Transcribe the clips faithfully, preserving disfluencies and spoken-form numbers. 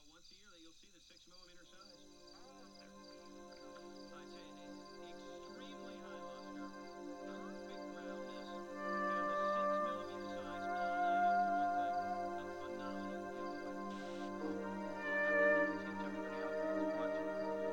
once a year that you'll see the six millimeter size. I say it is extremely high luster, perfect roundness, and the six millimeter size all add up to one thing, a phenomenal giveaway. Seems everybody out there is watching.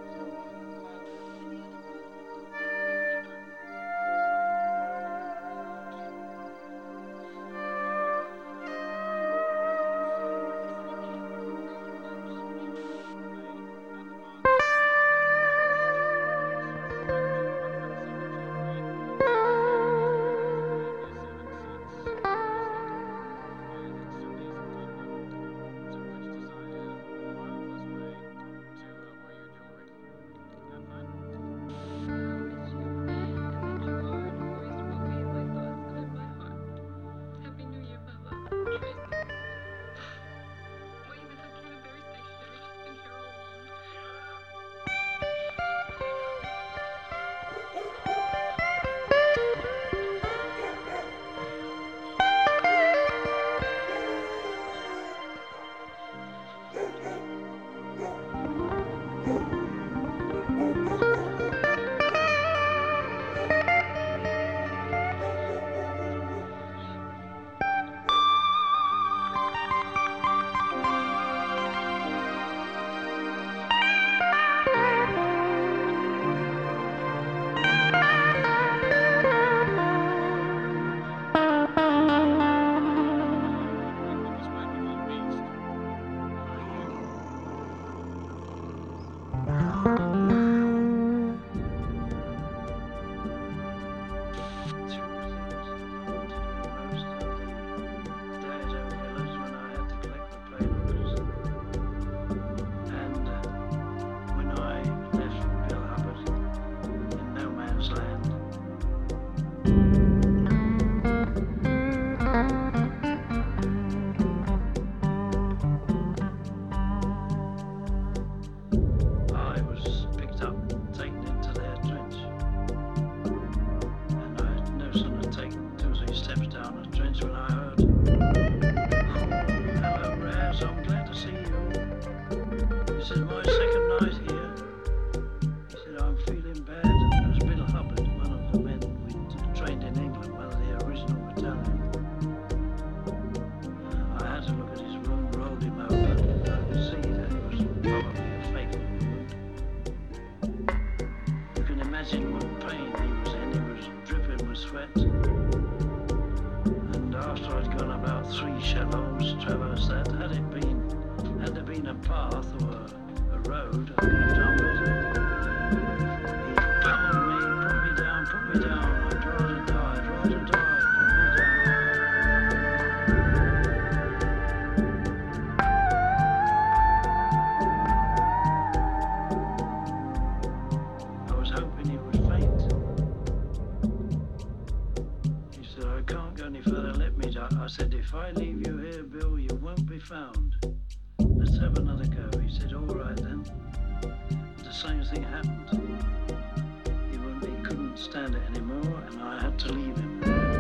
Imagine what pain he was in. He was dripping with sweat. And after I'd gone about three shallows, traversed that, had it been, had there been a path or a, a road, I could have done with it. He pummeled me, put me down, put me down. I'd rather die, I'd rather die, put me hoping he would faint. He said, I can't go any further, let me die. I said, if I leave you here, Bill, you won't be found. Let's have another go. He said, all right then. The same thing happened. He, wouldn't, he couldn't stand it anymore, and I had to leave him.